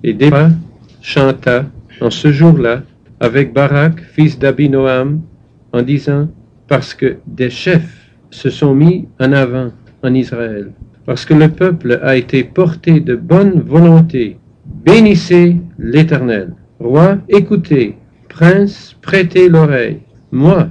Et Déborah chanta en ce jour-là avec Barak, fils d'Abinoam, en disant, parce que des chefs se sont mis en avant en Israël, parce que le peuple a été porté de bonne volonté. Bénissez l'Éternel. Roi, écoutez. Prince, prêtez l'oreille. Moi,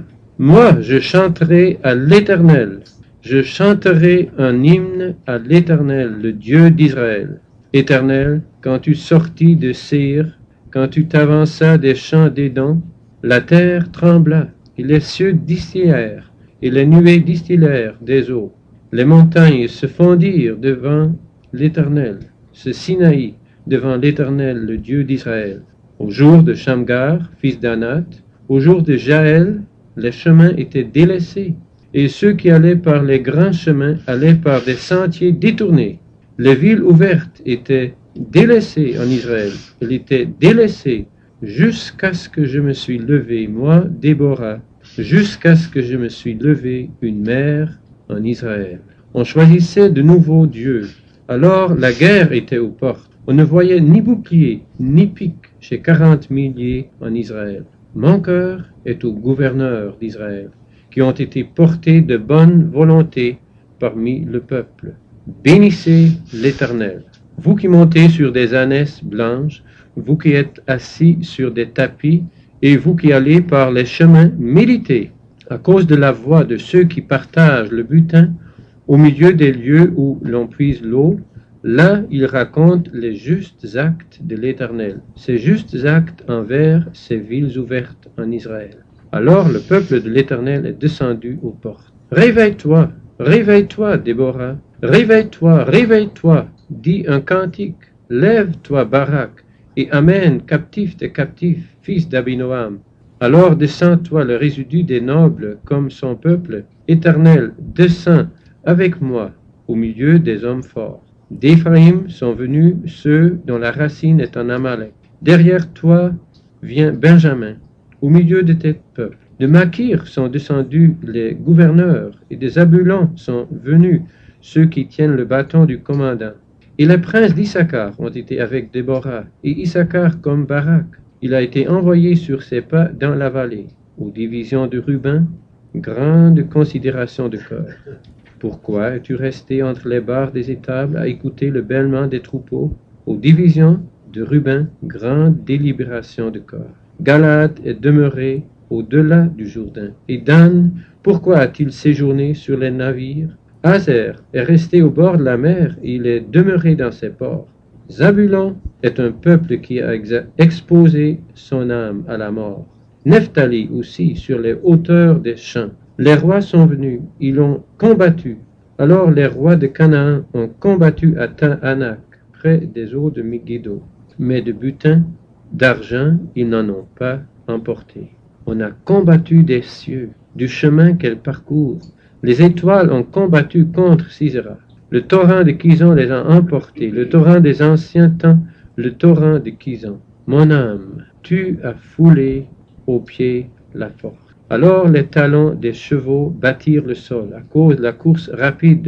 je chanterai à l'Éternel. Je chanterai un hymne à l'Éternel, le Dieu d'Israël. Éternel, quand tu sortis de Séir, quand tu t'avanças des champs d'Édom, la terre trembla, et les cieux distillèrent, et les nuées distillèrent des eaux. Les montagnes se fondirent devant l'Éternel, ce Sinaï devant l'Éternel, le Dieu d'Israël. Au jour de Shamgar, fils d'Anath, au jour de Jaël, les chemins étaient délaissés, et ceux qui allaient par les grands chemins allaient par des sentiers détournés. Les villes ouvertes étaient délaissées en Israël. Elles étaient délaissées jusqu'à ce que je me suis levé, moi, Déborah, jusqu'à ce que je me suis levé une mère en Israël. On choisissait de nouveaux dieux. Alors la guerre était aux portes. On ne voyait ni bouclier, ni pique chez 40 milliers en Israël. Mon cœur est aux gouverneurs d'Israël, qui ont été portés de bonne volonté parmi le peuple. Bénissez l'Éternel. Vous qui montez sur des ânesses blanches, vous qui êtes assis sur des tapis, et vous qui allez par les chemins, méditez, à cause de la voix de ceux qui partagent le butin, au milieu des lieux où l'on puise l'eau. Là, ils racontent les justes actes de l'Éternel, ces justes actes envers ces villes ouvertes en Israël. Alors le peuple de l'Éternel est descendu aux portes. Réveille-toi, réveille-toi, Déborah, réveille-toi, réveille-toi, dis un cantique. Lève-toi, Barak, et amène captifs tes captifs, fils d'Abinoam. Alors descends-toi le résidu des nobles comme son peuple. Éternel, descends avec moi au milieu des hommes forts. D'Éphraïm sont venus ceux dont la racine est en Amalek. Derrière toi vient Benjamin, au milieu de tes peuples. De Makir sont descendus les gouverneurs, et des Zabulons sont venus ceux qui tiennent le bâton du commandant. Et les princes d'Issachar ont été avec Déborah, et Issachar comme Barak. Il a été envoyé sur ses pas dans la vallée. Aux divisions de Ruben, grande considération de cœur. Pourquoi es-tu resté entre les barres des étables à écouter le bêlement des troupeaux? Aux divisions de Ruben, grande délibération de cœur. Galaad est demeuré au-delà du Jourdain. Et Dan, pourquoi a-t-il séjourné sur les navires? Azer est resté au bord de la mer et il est demeuré dans ses ports. Zabulon est un peuple qui a exposé son âme à la mort. Nephtali aussi sur les hauteurs des champs. Les rois sont venus, ils ont combattu. Alors les rois de Canaan ont combattu à Ta'anak, près des eaux de Megiddo. Mais de butin, d'argent, ils n'en ont pas emporté. On a combattu des cieux, du chemin qu'elles parcourent. Les étoiles ont combattu contre Sisera. Le torrent de Kizon les a emportés, le torrent des anciens temps, le torrent de Kizon. Mon âme, tu as foulé aux pieds la force. Alors les talons des chevaux battirent le sol à cause de la course rapide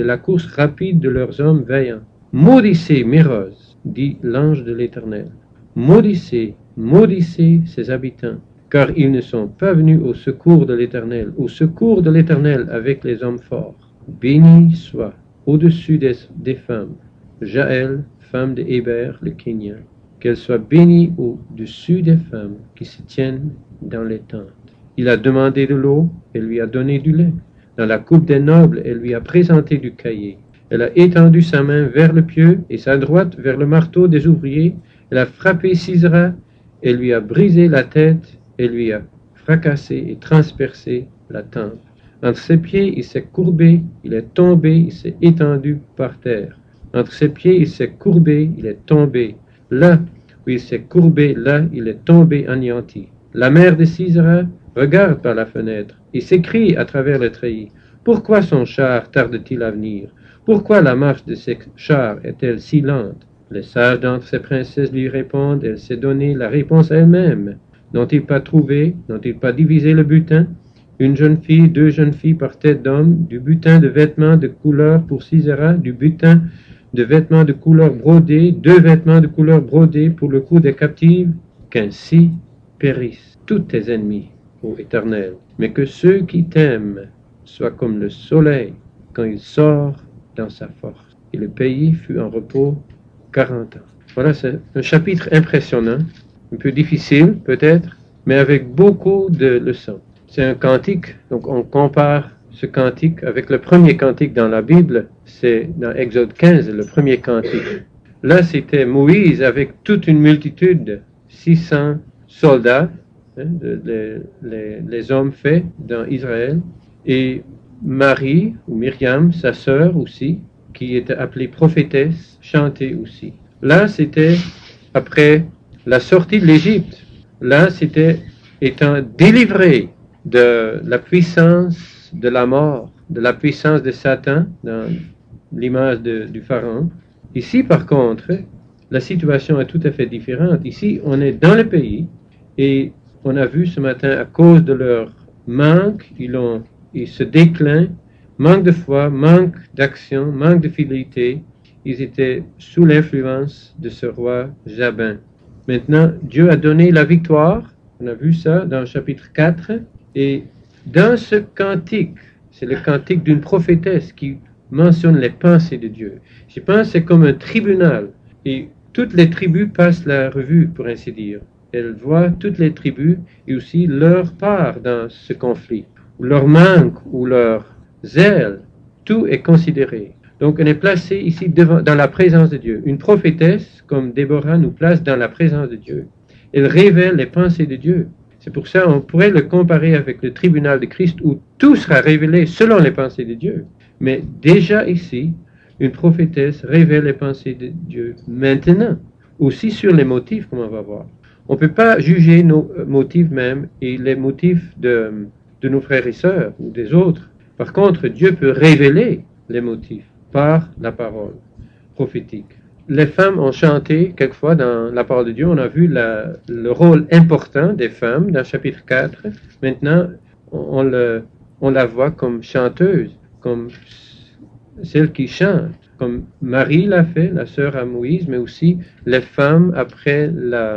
de leurs hommes vaillants. Maudissez Méroz, dit l'ange de l'Éternel. Maudissez, maudissez ses habitants, car ils ne sont pas venus au secours de l'Éternel avec les hommes forts. Béni soit au-dessus des femmes, Jaël, femme de Héber le Kénien, qu'elle soit bénie au-dessus des femmes qui se tiennent dans les tentes. Il a demandé de l'eau, elle lui a donné du lait. Dans la coupe des nobles, elle lui a présenté du caillé. Elle a étendu sa main vers le pieu et sa droite vers le marteau des ouvriers. Elle a frappé Sisera, elle lui a brisé la tête, elle lui a fracassé et transpercé la tempe. Entre ses pieds, il s'est courbé, il est tombé, il s'est étendu par terre. Entre ses pieds, il s'est courbé, il est tombé. Là où il s'est courbé, là, il est tombé anéanti. La mère de Sisera regarde par la fenêtre et s'écrie à travers le treillis. Pourquoi son char tarde-t-il à venir? Pourquoi la marche de ses chars est-elle si lente? Les sages d'entre ses princesses lui répondent, elle s'est donné la réponse elle-même. N'ont-ils pas trouvé, n'ont-ils pas divisé le butin? Une jeune fille, 2 jeunes filles par tête d'homme, du butin de vêtements de couleur pour Sisera, du butin de vêtements de couleur brodée, 2 vêtements de couleur brodée pour le cou des captives, qu'ainsi périssent tous tes ennemis, ô Éternel, mais que ceux qui t'aiment soient comme le soleil quand il sort dans sa force. Et le pays fut en repos 40 ans. Voilà, c'est un chapitre impressionnant, un peu difficile peut-être, mais avec beaucoup de leçons. C'est un cantique, donc on compare ce cantique avec le premier cantique dans la Bible, c'est dans Exode 15, le premier cantique. Là, c'était Moïse avec toute une multitude, 600 soldats, hein, les hommes faits dans Israël, et Marie, ou Myriam, sa sœur aussi, qui était appelée prophétesse, chantait aussi. Là, c'était après la sortie de l'Égypte. Là, c'était étant délivré de la puissance de la mort, de la puissance de Satan, dans l'image du pharaon. Ici, par contre, la situation est tout à fait différente. Ici, on est dans le pays et on a vu ce matin, à cause de leur manque, ils se déclinent, manque de foi, manque d'action, manque de fidélité. Ils étaient sous l'influence de ce roi Jabin. Maintenant, Dieu a donné la victoire. On a vu ça dans le chapitre 4. Et dans ce cantique, c'est le cantique d'une prophétesse qui mentionne les pensées de Dieu. Je pense que c'est comme un tribunal. Et toutes les tribus passent la revue, pour ainsi dire. Elles voient toutes les tribus et aussi leur part dans ce conflit. Leur manque ou leur zèle, tout est considéré. Donc on est placé ici dans la présence de Dieu. Une prophétesse comme Déborah nous place dans la présence de Dieu. Elle révèle les pensées de Dieu. C'est pour ça qu'on pourrait le comparer avec le tribunal de Christ où tout sera révélé selon les pensées de Dieu. Mais déjà ici, une prophétesse révèle les pensées de Dieu maintenant, aussi sur les motifs, comme on va voir. On ne peut pas juger nos motifs même et les motifs de nos frères et sœurs ou des autres. Par contre, Dieu peut révéler les motifs par la parole prophétique. Les femmes ont chanté quelquefois dans la parole de Dieu. On a vu le rôle important des femmes dans chapitre 4. Maintenant, on la voit comme chanteuse, comme celle qui chante, comme Marie l'a fait, la sœur à Moïse, mais aussi les femmes après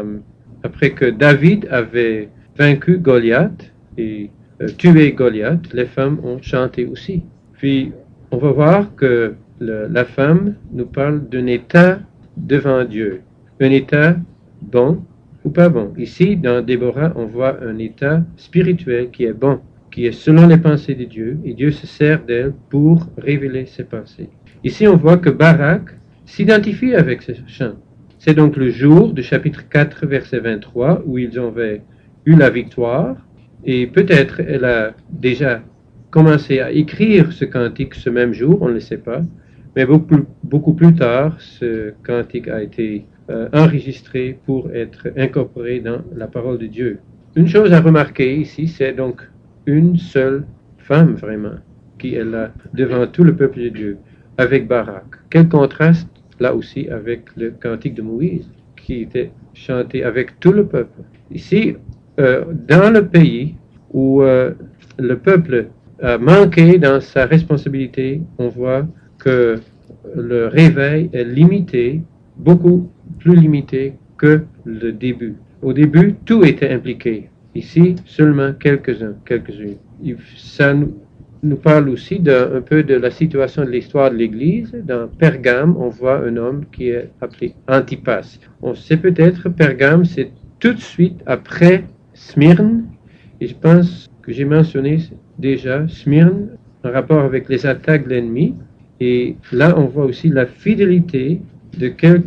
que David avait vaincu Goliath et tué Goliath, les femmes ont chanté aussi. Puis, on va voir que la femme nous parle d'un état devant Dieu, un état bon ou pas bon. Ici, dans Déborah, on voit un état spirituel qui est bon, qui est selon les pensées de Dieu, et Dieu se sert d'elle pour révéler ses pensées. Ici, on voit que Barak s'identifie avec ce chant. C'est donc le jour du chapitre 4, verset 23, où ils avaient eu la victoire, et peut-être elle a déjà commencé à écrire ce cantique ce même jour, on ne le sait pas, mais beaucoup plus tard, ce cantique a été enregistré pour être incorporé dans la parole de Dieu. Une chose à remarquer ici, c'est donc une seule femme vraiment qui est là devant tout le peuple de Dieu, avec Barak. Quel contraste là aussi avec le cantique de Moïse, qui était chanté avec tout le peuple. Ici, dans le pays où le peuple a manqué dans sa responsabilité, on voit que le réveil est limité, beaucoup plus limité que le début. Au début, tout était impliqué. Ici, seulement quelques-unes. Ça nous parle aussi un peu de la situation de l'histoire de l'Église. Dans Pergame, on voit un homme qui est appelé Antipas. On sait peut-être, Pergame, c'est tout de suite après Smyrne. Et je pense que j'ai mentionné déjà Smyrne en rapport avec les attaques de l'ennemi. Et là, on voit aussi la fidélité de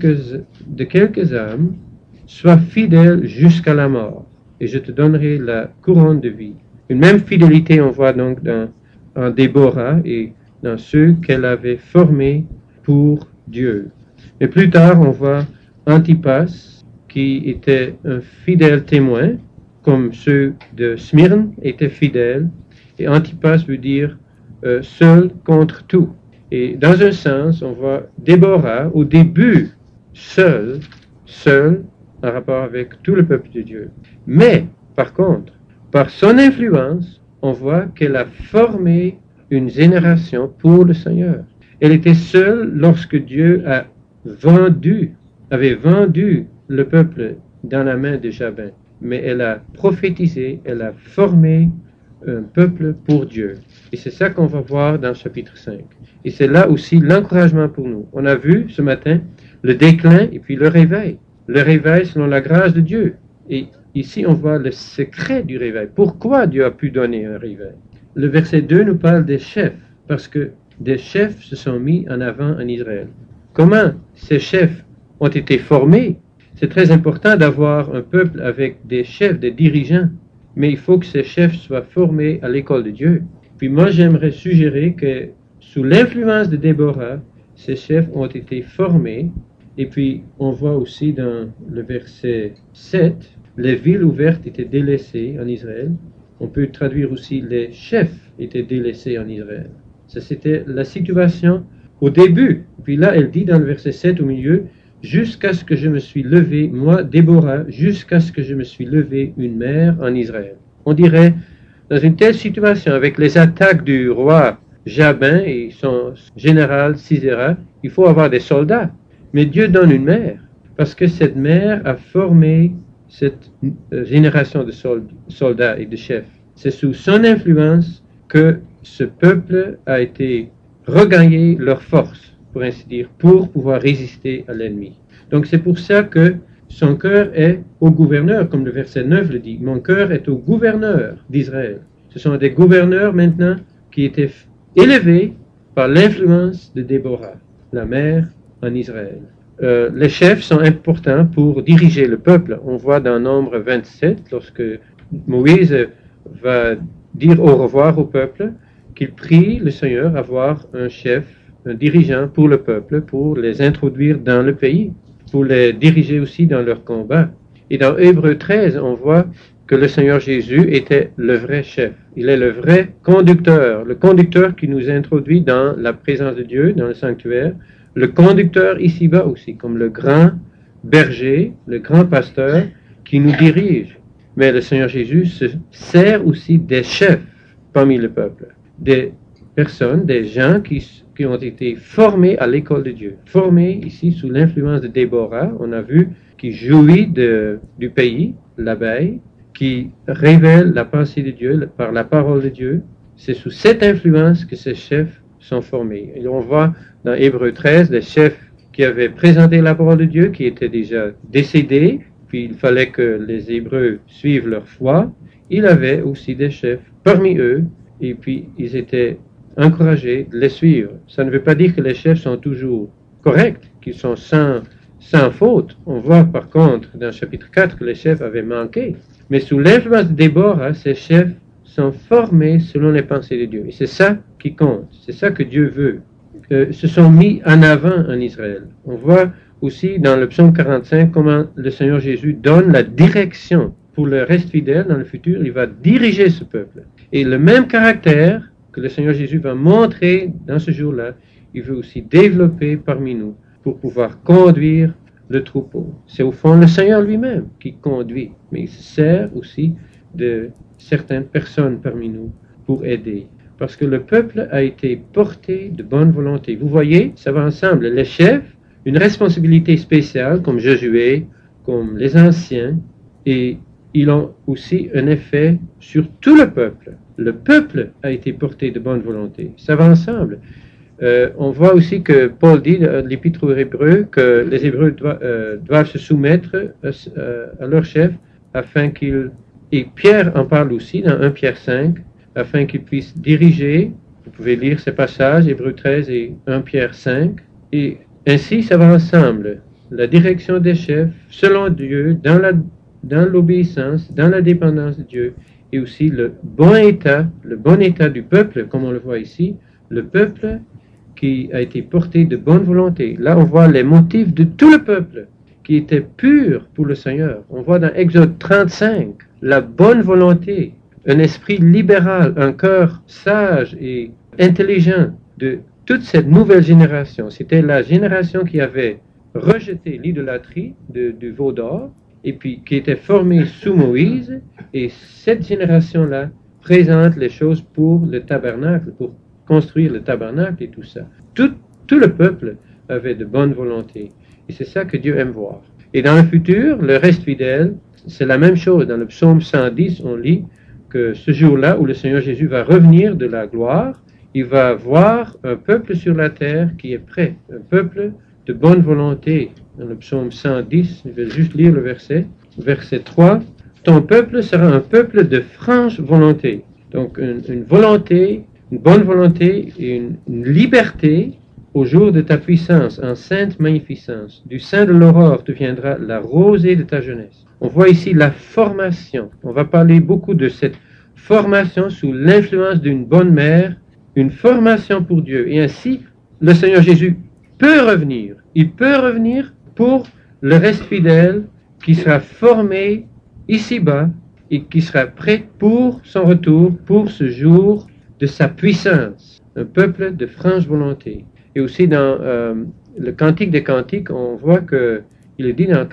quelques âmes, sois fidèle jusqu'à la mort, et je te donnerai la couronne de vie. Une même fidélité, on voit donc en Déborah et dans ceux qu'elle avait formés pour Dieu. Mais plus tard, on voit Antipas, qui était un fidèle témoin, comme ceux de Smyrne étaient fidèles, et Antipas veut dire seul contre tout. Et dans un sens, on voit Déborah au début seul en rapport avec tout le peuple de Dieu. Mais, par contre, par son influence, on voit qu'elle a formé une génération pour le Seigneur. Elle était seule lorsque Dieu avait vendu le peuple dans la main de Jabin. Mais elle a prophétisé, elle a formé un peuple pour Dieu. Et c'est ça qu'on va voir dans le chapitre 5. Et c'est là aussi l'encouragement pour nous. On a vu ce matin le déclin et puis le réveil. Le réveil selon la grâce de Dieu. Et ici, on voit le secret du réveil. Pourquoi Dieu a pu donner un réveil? Le verset 2 nous parle des chefs, parce que des chefs se sont mis en avant en Israël. Comment ces chefs ont été formés? C'est très important d'avoir un peuple avec des chefs, des dirigeants, mais il faut que ces chefs soient formés à l'école de Dieu. Puis moi, j'aimerais suggérer que sous l'influence de Déborah, ces chefs ont été formés. Et puis, on voit aussi dans le verset 7, les villes ouvertes étaient délaissées en Israël. On peut traduire aussi les chefs étaient délaissés en Israël. Ça, c'était la situation au début. Puis là, elle dit dans le verset 7 au milieu, jusqu'à ce que je me suis levé, moi, Déborah, jusqu'à ce que je me suis levé une mère en Israël. On dirait, dans une telle situation, avec les attaques du roi Jabin et son général Sisera, il faut avoir des soldats. Mais Dieu donne une mère, parce que cette mère a formé cette génération de soldats et de chefs. C'est sous son influence que ce peuple a été regagné leur force, pour ainsi dire, pour pouvoir résister à l'ennemi. Donc c'est pour ça que son cœur est au gouverneur, comme le verset 9 le dit. Mon cœur est au gouverneur d'Israël. Ce sont des gouverneurs maintenant qui étaient élevés par l'influence de Déborah, la mère en Israël. Les chefs sont importants pour diriger le peuple. On voit dans Nombre 27, lorsque Moïse va dire au revoir au peuple, qu'il prie le Seigneur avoir un chef, un dirigeant pour le peuple, pour les introduire dans le pays, pour les diriger aussi dans leur combat. Et dans Hébreux 13, on voit que le Seigneur Jésus était le vrai chef. Il est le vrai conducteur, le conducteur qui nous introduit dans la présence de Dieu, dans le sanctuaire, le conducteur ici-bas aussi, comme le grand berger, le grand pasteur qui nous dirige. Mais le Seigneur Jésus se sert aussi des chefs parmi le peuple, des personnes, des gens qui ont été formés à l'école de Dieu, formés ici sous l'influence de Déborah, on a vu, qui jouit du pays, l'abeille, qui révèle la pensée de Dieu par la parole de Dieu. C'est sous cette influence que ces chefs sont formés. Et on voit dans Hébreux 13 les chefs qui avaient présenté la parole de Dieu, qui étaient déjà décédés, puis il fallait que les Hébreux suivent leur foi. Il avait aussi des chefs parmi eux, et puis ils étaient encouragés de les suivre. Ça ne veut pas dire que les chefs sont toujours corrects, qu'ils sont sans faute. On voit par contre dans le chapitre 4 que les chefs avaient manqué. Mais sous l'influence de Déborah, ces chefs sont formés selon les pensées de Dieu. Et c'est ça qui compte. C'est ça que Dieu veut. Se sont mis en avant en Israël. On voit aussi dans le psaume 45 comment le Seigneur Jésus donne la direction pour le reste fidèle dans le futur. Il va diriger ce peuple. Et le même caractère que le Seigneur Jésus va montrer dans ce jour-là, il veut aussi développer parmi nous pour pouvoir conduire le troupeau. C'est au fond le Seigneur lui-même qui conduit, mais il se sert aussi de certaines personnes parmi nous pour aider. Parce que le peuple a été porté de bonne volonté. Vous voyez, ça va ensemble. Les chefs, une responsabilité spéciale comme Josué, comme les anciens, et ils ont aussi un effet sur tout le peuple. Le peuple a été porté de bonne volonté. Ça va ensemble. On voit aussi que Paul dit dans l'Épître aux Hébreux que les Hébreux doivent se soumettre à leur chef afin qu'ils... Et Pierre en parle aussi dans 1 Pierre 5, afin qu'ils puissent diriger. Vous pouvez lire ces passages, Hébreux 13 et 1 Pierre 5. Et ainsi, ça va ensemble. La direction des chefs, selon Dieu, dans l'obéissance, dans la dépendance de Dieu, et aussi le bon état du peuple, comme on le voit ici, le peuple qui a été porté de bonne volonté. Là, on voit les motifs de tout le peuple qui était pur pour le Seigneur. On voit dans Exode 35 la bonne volonté, un esprit libéral, un cœur sage et intelligent de toute cette nouvelle génération. C'était la génération qui avait rejeté l'idolâtrie du veau d'or et puis qui était formée sous Moïse. Et cette génération-là présente les choses pour le tabernacle, pour construire le tabernacle et tout ça. Tout le peuple avait de bonne volonté. Et c'est ça que Dieu aime voir. Et dans le futur, le reste fidèle, c'est la même chose. Dans le psaume 110, on lit que ce jour-là où le Seigneur Jésus va revenir de la gloire, il va voir un peuple sur la terre qui est prêt, un peuple de bonne volonté. Dans le psaume 110, je vais juste lire le verset 3. Ton peuple sera un peuple de franche volonté. Donc une volonté, une bonne volonté et une liberté au jour de ta puissance, en sainte magnificence. Du sein de l'aurore te viendra la rosée de ta jeunesse. On voit ici la formation. On va parler beaucoup de cette formation sous l'influence d'une bonne mère, une formation pour Dieu. Et ainsi, le Seigneur Jésus peut revenir. Il peut revenir pour le reste fidèle qui sera formé ici-bas et qui sera prêt pour son retour, pour ce jour de sa puissance. Un peuple de franche volonté. Et aussi dans le Cantique des Cantiques, on voit qu'il est dit dans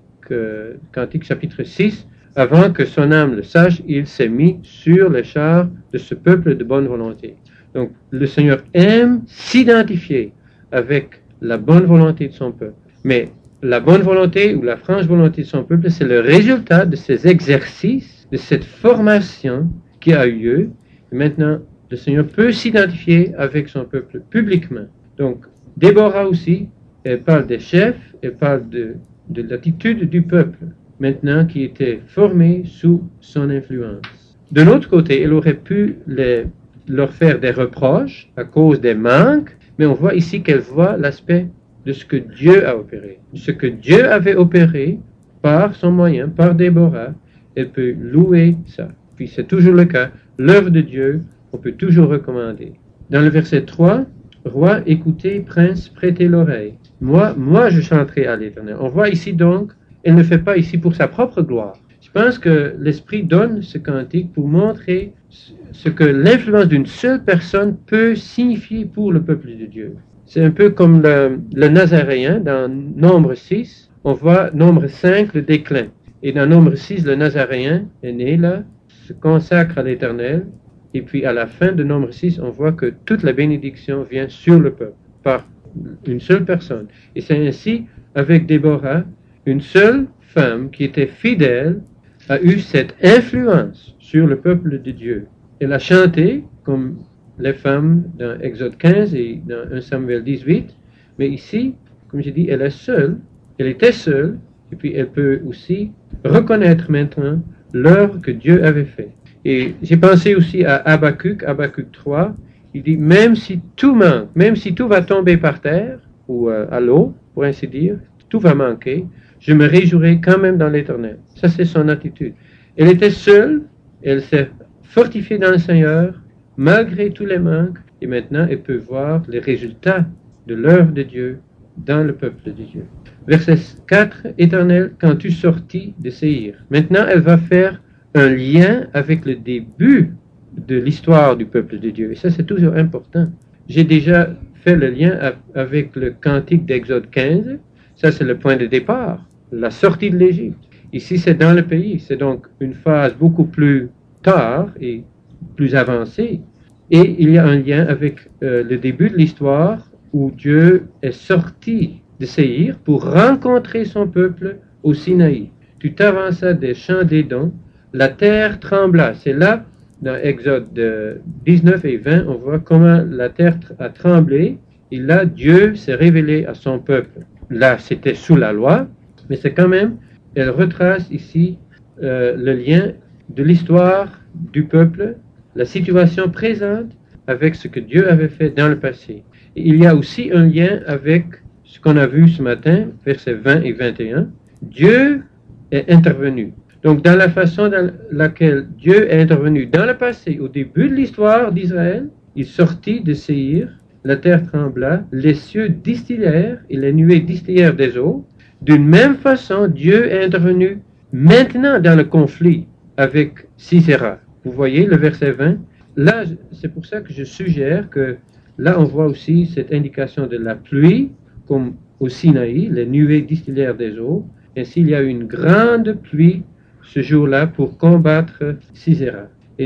le Cantique chapitre 6, avant que son âme le sache, il s'est mis sur les chars de ce peuple de bonne volonté. Donc le Seigneur aime s'identifier avec la bonne volonté de son peuple. Mais la bonne volonté ou la franche volonté de son peuple, c'est le résultat de ces exercices, de cette formation qui a eu lieu. Et maintenant, le Seigneur peut s'identifier avec son peuple publiquement. Donc, Déborah aussi, elle parle des chefs, elle parle de l'attitude du peuple, maintenant qui était formé sous son influence. De l'autre côté, elle aurait pu leur faire des reproches à cause des manques, mais on voit ici qu'elle voit l'aspect de ce que Dieu a opéré. Ce que Dieu avait opéré par son moyen, par Déborah, elle peut louer ça. Puis c'est toujours le cas. L'œuvre de Dieu, on peut toujours recommander. Dans le verset 3, Roi, écoutez, prince, prêtez l'oreille. Moi, je chanterai à l'Éternel. On voit ici donc, elle ne fait pas ici pour sa propre gloire. Je pense que l'Esprit donne ce cantique pour montrer ce que l'influence d'une seule personne peut signifier pour le peuple de Dieu. C'est un peu comme le Nazaréen dans Nombre 6. On voit Nombre 5, le déclin. Et dans Nombre 6, le Nazaréen est né là, se consacre à l'Éternel. Et puis à la fin de Nombre 6, on voit que toute la bénédiction vient sur le peuple, par une seule personne. Et c'est ainsi, avec Déborah, une seule femme qui était fidèle, a eu cette influence sur le peuple de Dieu. Elle a chanté, comme les femmes dans Exode 15 et dans 1 Samuel 18, mais ici, comme j'ai dit, elle est seule, elle était seule, et puis elle peut aussi reconnaître maintenant l'œuvre que Dieu avait faite. Et j'ai pensé aussi à Habakkuk 3, il dit, même si tout manque, même si tout va tomber par terre, ou à l'eau, pour ainsi dire, tout va manquer, je me réjouirai quand même dans l'Éternel. Ça, c'est son attitude. Elle était seule, elle s'est fortifiée dans le Seigneur, malgré tous les manques, et maintenant, elle peut voir les résultats de l'œuvre de Dieu dans le peuple de Dieu. Verset 4, Éternel, quand tu sortis de Séhir. Maintenant, elle va faire un lien avec le début de l'histoire du peuple de Dieu. Et ça, c'est toujours important. J'ai déjà fait le lien avec le cantique d'Exode 15. Ça, c'est le point de départ, la sortie de l'Égypte. Ici, c'est dans le pays. C'est donc une phase beaucoup plus tard et plus avancée. Et il y a un lien avec le début de l'histoire où Dieu est sorti de Séhir pour rencontrer son peuple au Sinaï. Tu t'avanças des champs d'Édom, la terre trembla. C'est là, dans Exode 19 et 20, on voit comment la terre a tremblé. Et là, Dieu s'est révélé à son peuple. Là, c'était sous la loi, mais c'est quand même, elle retrace ici le lien de l'histoire du peuple, la situation présente avec ce que Dieu avait fait dans le passé. Et il y a aussi un lien avec ce qu'on a vu ce matin, versets 20 et 21. Dieu est intervenu. Donc, dans la façon dans laquelle Dieu est intervenu dans le passé, au début de l'histoire d'Israël, il sortit de Séhir, la terre trembla, les cieux distillèrent et les nuées distillèrent des eaux. D'une même façon, Dieu est intervenu maintenant dans le conflit avec Sisera. Vous voyez le verset 20? Là, c'est pour ça que je suggère que là, on voit aussi cette indication de la pluie, comme au Sinaï, les nuées distillèrent des eaux. Ainsi, il y a une grande pluie ce jour-là pour combattre Sisera. Et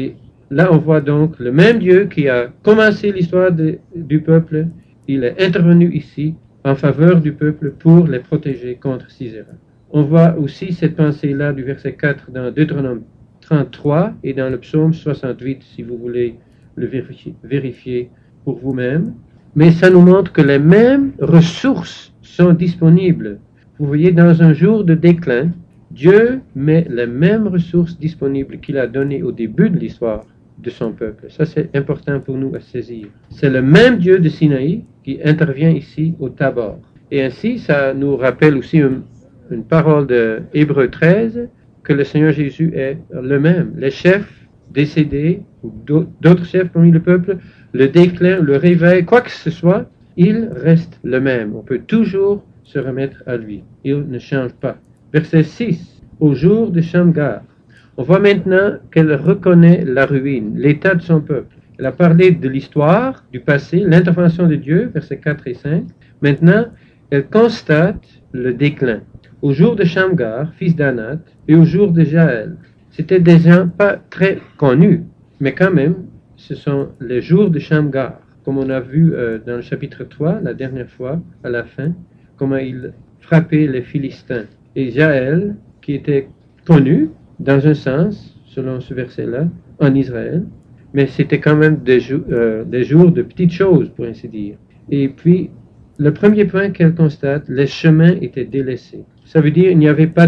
Là, on voit donc le même Dieu qui a commencé l'histoire du peuple. Il est intervenu ici en faveur du peuple pour les protéger contre Sisera. On voit aussi cette pensée-là du verset 4 dans Deutéronome 33 et dans le psaume 68, si vous voulez le vérifier pour vous-même. Mais ça nous montre que les mêmes ressources sont disponibles. Vous voyez, dans un jour de déclin, Dieu met les mêmes ressources disponibles qu'il a données au début de l'histoire de son peuple. Ça, c'est important pour nous à saisir. C'est le même Dieu de Sinaï qui intervient ici au Tabor. Et ainsi, ça nous rappelle aussi une parole de Hébreux 13, que le Seigneur Jésus est le même. Les chefs décédés, ou d'autres chefs parmi le peuple, le déclin, le réveil, quoi que ce soit, il reste le même. On peut toujours se remettre à lui. Il ne change pas. Verset 6. Au jour de Shamgar, on voit maintenant qu'elle reconnaît la ruine, l'état de son peuple. Elle a parlé de l'histoire, du passé, l'intervention de Dieu, versets 4 et 5. Maintenant, elle constate le déclin. Au jour de Shamgar, fils d'Anath, et au jour de Jaël. C'était des gens pas très connus, mais quand même, ce sont les jours de Shamgar, comme on a vu dans le chapitre 3, la dernière fois, à la fin, comment il frappait les Philistins. Et Jaël, qui était connu, dans un sens, selon ce verset-là, en Israël, mais c'était quand même des jours de petites choses, pour ainsi dire. Et puis, le premier point qu'elle constate, les chemins étaient délaissés. Ça veut dire qu'il n'y avait pas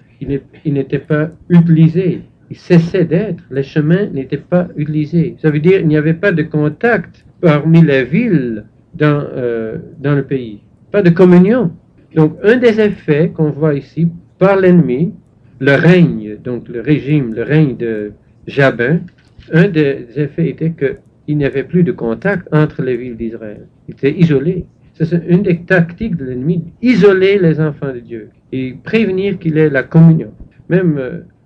il n'était pas utilisé. Il cessait d'être. Les chemins n'étaient pas utilisés. Ça veut dire qu'il n'y avait pas de contact parmi les villes dans le pays. Pas de communion. Donc, un des effets qu'on voit ici par l'ennemi, le règne, donc le régime, le règne de Jabin, un des effets était qu'il n'y avait plus de contact entre les villes d'Israël. Ils étaient isolés. C'est une des tactiques de l'ennemi, isoler les enfants de Dieu et prévenir qu'il ait la communion. Même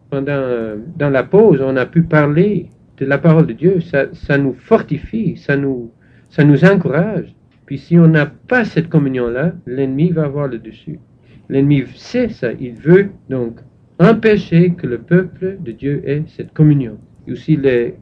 dans la pause, on a pu parler de la parole de Dieu. Ça nous fortifie, ça nous encourage. Puis si on n'a pas cette communion-là, l'ennemi va avoir le dessus. L'ennemi sait ça. Il veut donc empêcher que le peuple de Dieu ait cette communion. Et aussi les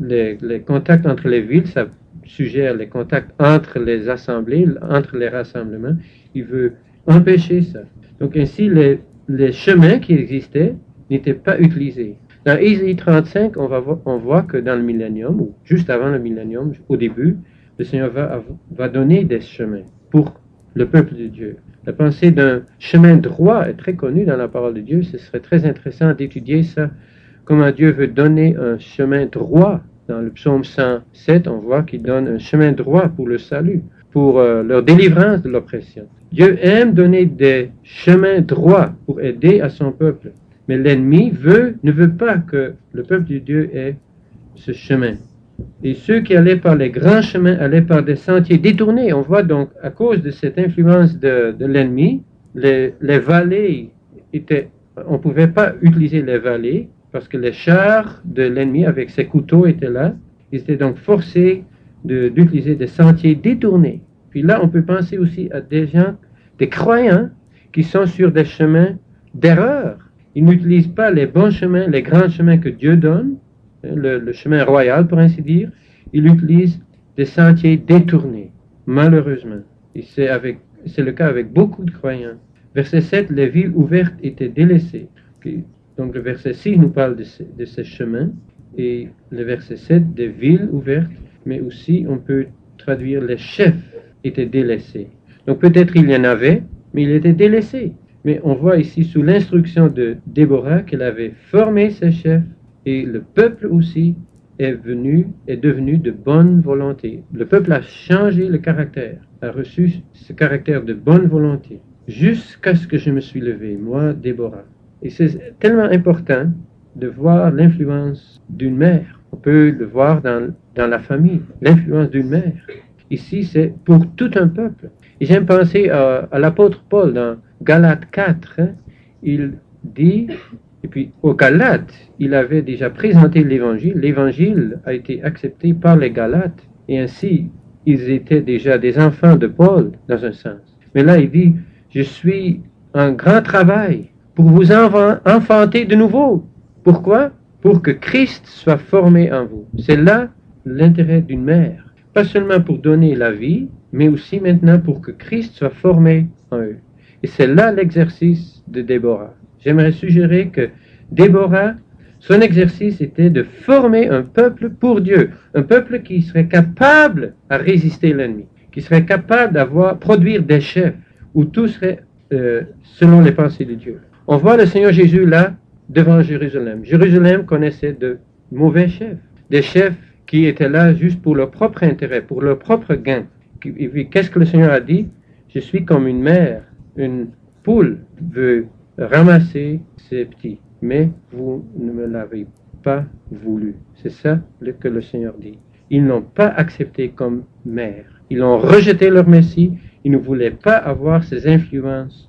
contacts entre les villes, ça suggère les contacts entre les assemblées, entre les rassemblements. Il veut empêcher ça. Donc ainsi, les chemins qui existaient n'étaient pas utilisés. Dans Ésaïe 35, on voit que dans le millénium, ou juste avant le millénium, au début, le Seigneur va donner des chemins pour le peuple de Dieu. La pensée d'un chemin droit est très connue dans la parole de Dieu. Ce serait très intéressant d'étudier ça, comment Dieu veut donner un chemin droit. Dans le psaume 107, on voit qu'il donne un chemin droit pour le salut, pour leur délivrance de l'oppression. Dieu aime donner des chemins droits pour aider à son peuple. Mais l'ennemi ne veut pas que le peuple de Dieu ait ce chemin. Et ceux qui allaient par les grands chemins allaient par des sentiers détournés. On voit donc, à cause de cette influence de l'ennemi, les vallées on ne pouvait pas utiliser les vallées parce que les chars de l'ennemi avec ses couteaux étaient là. Ils étaient donc forcés d'utiliser des sentiers détournés. Puis là, on peut penser aussi à des gens, des croyants, qui sont sur des chemins d'erreur. Ils n'utilisent pas les bons chemins, les grands chemins que Dieu donne, le chemin royal, pour ainsi dire. Ils utilisent des sentiers détournés, malheureusement. Et c'est le cas avec beaucoup de croyants. Verset 7, les villes ouvertes étaient délaissées. Donc le verset 6 nous parle de ces chemins, et le verset 7, des villes ouvertes, mais aussi on peut traduire les chefs étaient délaissés. Donc peut-être il y en avait, mais il était délaissé. Mais on voit ici sous l'instruction de Déborah qu'elle avait formé ses chefs, et le peuple aussi est devenu de bonne volonté. Le peuple a changé le caractère, a reçu ce caractère de bonne volonté, jusqu'à ce que je me suis levé, moi, Déborah. Et c'est tellement important de voir l'influence d'une mère. On peut le voir dans la famille, l'influence d'une mère. Ici, c'est pour tout un peuple. Et j'aime penser à l'apôtre Paul dans Galates 4. Il dit, et puis aux Galates, il avait déjà présenté l'évangile. L'évangile a été accepté par les Galates. Et ainsi, ils étaient déjà des enfants de Paul, dans un sens. Mais là, il dit, je suis en grand travail pour vous enfanter de nouveau. Pourquoi? pour que Christ soit formé en vous. C'est là l'intérêt d'une mère. Pas seulement pour donner la vie, mais aussi maintenant pour que Christ soit formé en eux. Et c'est là l'exercice de Déborah. J'aimerais suggérer que Déborah, son exercice était de former un peuple pour Dieu, un peuple qui serait capable à résister l'ennemi, qui serait capable produire des chefs où tout serait selon les pensées de Dieu. On voit le Seigneur Jésus là devant Jérusalem. Jérusalem connaissait de mauvais chefs, des chefs qui étaient là juste pour leur propre intérêt, pour leur propre gain. Et puis qu'est-ce que le Seigneur a dit? Je suis comme une mère, une poule veut ramasser ses petits, mais vous ne me l'avez pas voulu. C'est ça que le Seigneur dit. Ils n'ont pas accepté comme mère. Ils ont rejeté leur Messie. Ils ne voulaient pas avoir ses influences.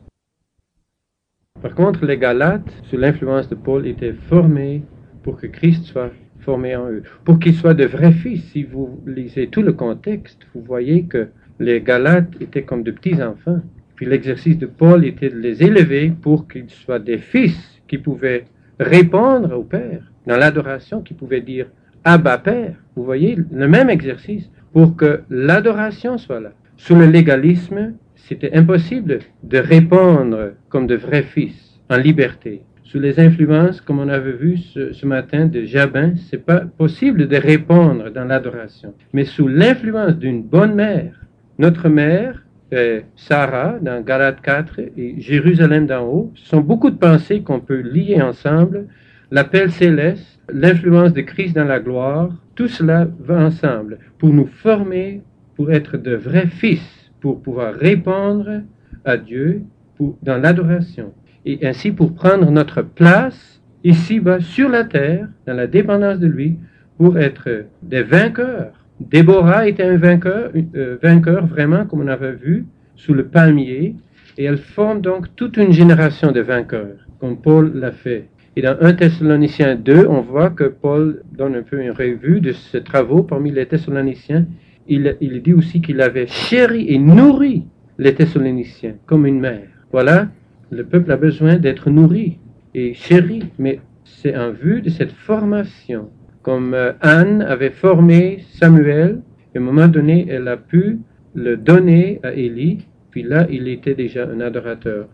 Par contre, les Galates, sous l'influence de Paul, étaient formés pour que Christ soit formé en eux, pour qu'ils soient de vrais fils. Si vous lisez tout le contexte, vous voyez que les Galates étaient comme de petits enfants. Puis l'exercice de Paul était de les élever pour qu'ils soient des fils qui pouvaient répondre au Père dans l'adoration, qui pouvaient dire Abba Père. Vous voyez le même exercice pour que l'adoration soit là. Sous le légalisme, c'était impossible de répondre comme de vrais fils en liberté. Sous les influences, comme on avait vu ce matin de Jabin, c'est pas possible de répondre dans l'adoration. Mais sous l'influence d'une bonne mère, notre mère, Sarah dans Galates 4 et Jérusalem d'en haut, ce sont beaucoup de pensées qu'on peut lier ensemble. L'appel céleste, l'influence de Christ dans la gloire, tout cela va ensemble pour nous former, pour être de vrais fils, pour pouvoir répondre à Dieu dans l'adoration. Et ainsi pour prendre notre place ici-bas sur la terre, dans la dépendance de lui, pour être des vainqueurs. Déborah était un vainqueur vraiment, comme on avait vu, sous le palmier, et elle forme donc toute une génération de vainqueurs, comme Paul l'a fait. Et dans 1 Thessaloniciens 2, on voit que Paul donne un peu une revue de ses travaux parmi les Thessaloniciens. Il dit aussi qu'il avait chéri et nourri les Thessaloniciens comme une mère. Voilà, le peuple a besoin d'être nourri et chéri, mais c'est en vue de cette formation. Comme Anne avait formé Samuel, à un moment donné, elle a pu le donner à Élie, puis là, il était déjà un adorateur,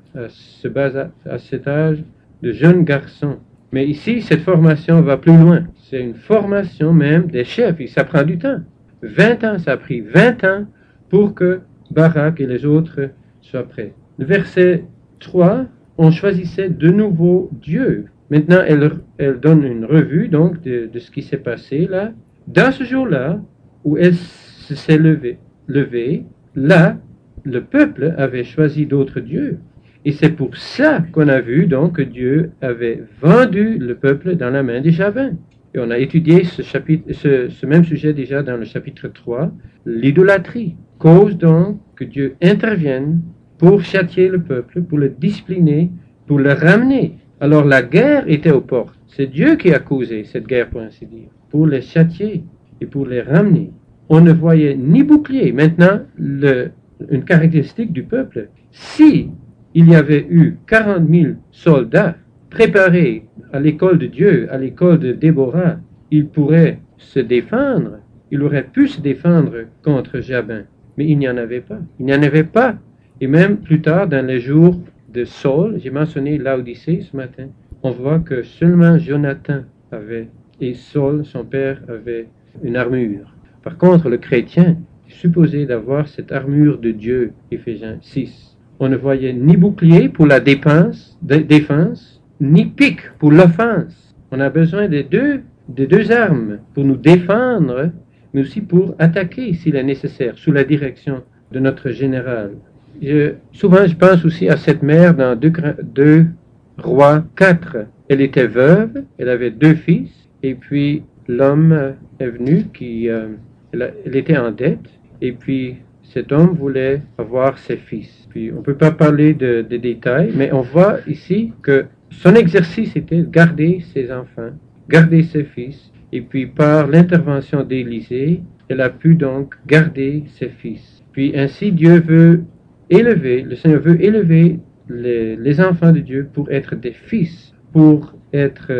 à cet âge de jeune garçon. Mais ici, cette formation va plus loin. C'est une formation même des chefs, et ça prend du temps. 20 ans, ça a pris 20 ans pour que Barak et les autres soient prêts. Le verset 3, on choisissait de nouveau Dieu. Maintenant, elle donne une revue donc de ce qui s'est passé là. Dans ce jour-là, où elle s'est levée, là, le peuple avait choisi d'autres dieux. Et c'est pour ça qu'on a vu donc que Dieu avait vendu le peuple dans la main des Javins. Et on a étudié ce même sujet déjà dans le chapitre 3, l'idolâtrie. Cause donc que Dieu intervienne pour châtier le peuple, pour le discipliner, pour le ramener. Alors la guerre était aux portes. C'est Dieu qui a causé cette guerre, pour ainsi dire, pour les châtier et pour les ramener. On ne voyait ni bouclier. Maintenant, une caractéristique du peuple, si il y avait eu 40 000 soldats préparés à l'école de Dieu, à l'école de Déborah, ils pourraient se défendre. Il aurait pu se défendre contre Jabin. Mais il n'y en avait pas. Il n'y en avait pas. Et même plus tard, dans les jours de Saul, j'ai mentionné Laodicée ce matin, on voit que seulement Jonathan et Saul, son père, avait une armure. Par contre, le chrétien est supposé d'avoir cette armure de Dieu, Éphésiens 6. On ne voyait ni bouclier pour la défense, ni pic pour l'offense. On a besoin des deux armes pour nous défendre, mais aussi pour attaquer s'il est nécessaire, sous la direction de notre général. Souvent, je pense aussi à cette mère dans 2 Rois 4. Elle était veuve, elle avait 2 fils, et puis l'homme est venu, elle était en dette, et puis cet homme voulait avoir ses fils. Puis on ne peut pas parler de détails, mais on voit ici que son exercice était de garder ses enfants, garder ses fils, et puis par l'intervention d'Élisée, elle a pu donc garder ses fils. Puis ainsi le Seigneur veut élever les enfants de Dieu pour être des fils, pour être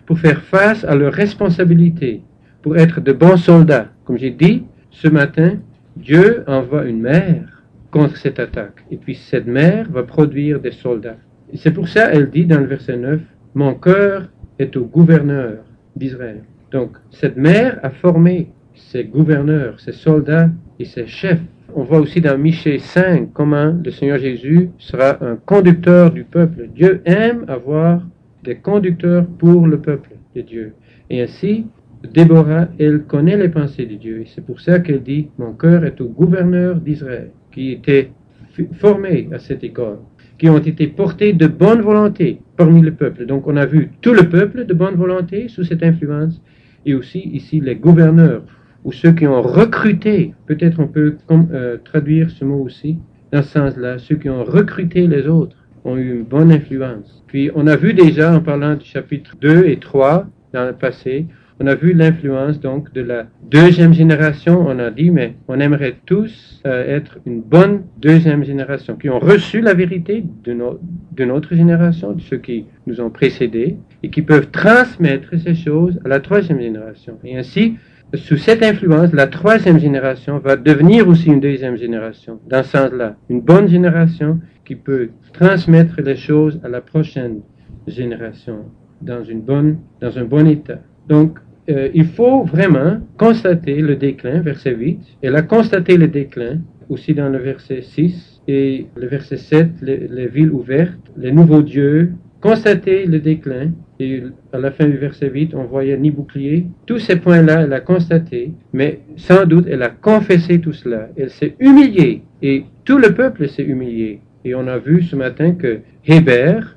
pour faire face à leurs responsabilités, pour être de bons soldats. Comme j'ai dit ce matin, Dieu envoie une mer contre cette attaque. Et puis cette mer va produire des soldats. Et c'est pour ça qu'elle dit dans le verset 9, « Mon cœur est au gouverneur d'Israël. » Donc cette mer a formé ses gouverneurs, ses soldats et ses chefs. On voit aussi dans Michée 5 comment le Seigneur Jésus sera un conducteur du peuple. Dieu aime avoir des conducteurs pour le peuple de Dieu. Et ainsi, Déborah, elle connaît les pensées de Dieu. Et c'est pour ça qu'elle dit, mon cœur est au gouverneur d'Israël, qui était formé à cette école, qui ont été portés de bonne volonté parmi le peuple. Donc on a vu tout le peuple de bonne volonté sous cette influence, et aussi ici les gouverneurs, ou ceux qui ont recruté, peut-être on peut traduire ce mot aussi, dans ce sens-là, ceux qui ont recruté les autres ont eu une bonne influence. Puis on a vu déjà, en parlant du chapitre 2 et 3 dans le passé, on a vu l'influence donc de la deuxième génération. On a dit, mais on aimerait tous être une bonne deuxième génération, qui ont reçu la vérité de notre génération, de ceux qui nous ont précédés, et qui peuvent transmettre ces choses à la troisième génération. Et ainsi, sous cette influence, la troisième génération va devenir aussi une deuxième génération, dans ce sens-là. Une bonne génération qui peut transmettre les choses à la prochaine génération dans un bon état. Donc, il faut vraiment constater le déclin, verset 8. Elle a constaté le déclin aussi dans le verset 6 et le verset 7, les villes ouvertes, les nouveaux dieux, constater le déclin. Et à la fin du verset 8, on voyait ni bouclier. Tous ces points-là, elle a constaté, mais sans doute, elle a confessé tout cela. Elle s'est humiliée, et tout le peuple s'est humilié. Et on a vu ce matin que Hébert,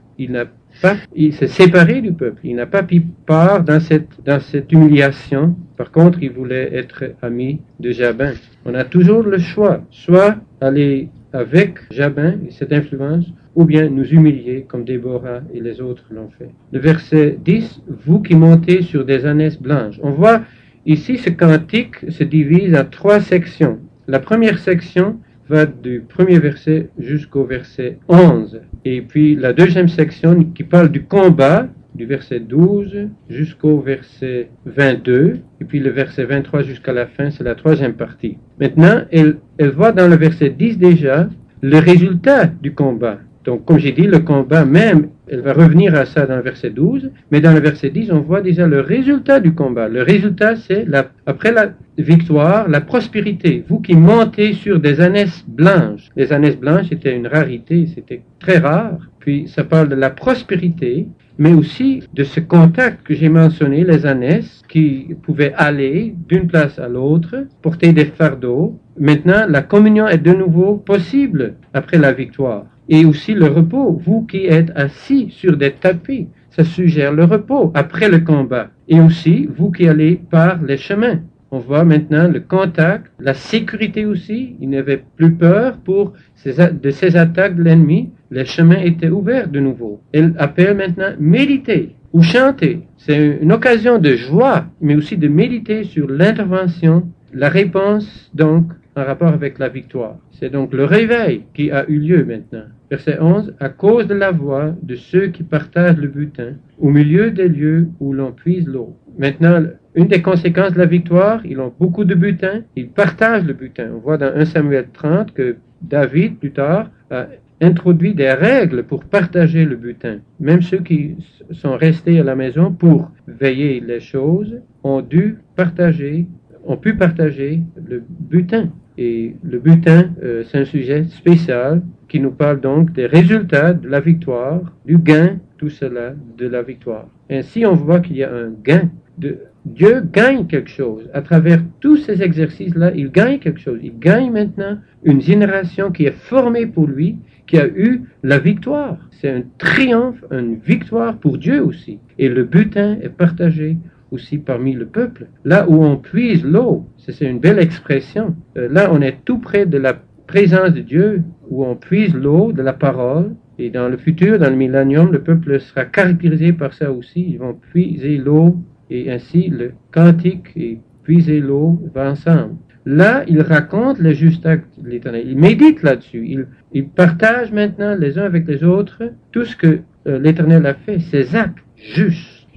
il s'est séparé du peuple. Il n'a pas pris part dans cette humiliation. Par contre, il voulait être ami de Jabin. On a toujours le choix, soit aller avec Jabin et cette influence, ou bien nous humilier comme Déborah et les autres l'ont fait. Le verset 10, vous qui montez sur des ânesses blanches. On voit ici ce cantique se divise en 3 sections. La première section va du premier verset jusqu'au verset 11. Et puis la deuxième section qui parle du combat, du verset 12 jusqu'au verset 22. Et puis le verset 23 jusqu'à la fin, c'est la troisième partie. Maintenant, elle voit dans le verset 10 déjà le résultat du combat. Donc, comme j'ai dit, le combat même, elle va revenir à ça dans le verset 12, mais dans le verset 10, on voit déjà le résultat du combat. Le résultat, c'est, après la victoire, la prospérité. Vous qui montez sur des ânesses blanches. Les ânesses blanches étaient une rarité, c'était très rare. Puis, ça parle de la prospérité, mais aussi de ce contact que j'ai mentionné, les ânesses, qui pouvaient aller d'une place à l'autre, porter des fardeaux. Maintenant, la communion est de nouveau possible après la victoire. Et aussi le repos, vous qui êtes assis sur des tapis, ça suggère le repos après le combat. Et aussi, vous qui allez par les chemins. On voit maintenant le contact, la sécurité aussi. Il n'y avait plus peur de ces attaques de l'ennemi. Les chemins étaient ouverts de nouveau. Elle appelle maintenant méditer ou chanter. C'est une occasion de joie, mais aussi de méditer sur l'intervention, la réponse donc en rapport avec la victoire. C'est donc le réveil qui a eu lieu maintenant. Verset 11, à cause de la voix de ceux qui partagent le butin, au milieu des lieux où l'on puise l'eau. Maintenant, une des conséquences de la victoire, ils ont beaucoup de butin, ils partagent le butin. On voit dans 1 Samuel 30 que David, plus tard, a introduit des règles pour partager le butin. Même ceux qui sont restés à la maison pour veiller les choses ont pu partager le butin. Et le butin, c'est un sujet spécial qui nous parle donc des résultats de la victoire, du gain, tout cela, de la victoire. Ainsi, on voit qu'il y a un gain. Dieu gagne quelque chose. À travers tous ces exercices-là, il gagne quelque chose. Il gagne maintenant une génération qui est formée pour lui, qui a eu la victoire. C'est un triomphe, une victoire pour Dieu aussi. Et le butin est partagé aussi parmi le peuple. Là où on puise l'eau, c'est une belle expression. Là, on est tout près de la présence de Dieu, où on puise l'eau de la parole. Et dans le futur, dans le millénium, le peuple sera caractérisé par ça aussi. Ils vont puiser l'eau, et ainsi le cantique et puiser l'eau va ensemble. Là, il raconte les justes actes de l'Éternel. Il médite là-dessus. Il partage maintenant les uns avec les autres tout ce que l'Éternel a fait, ses actes justes.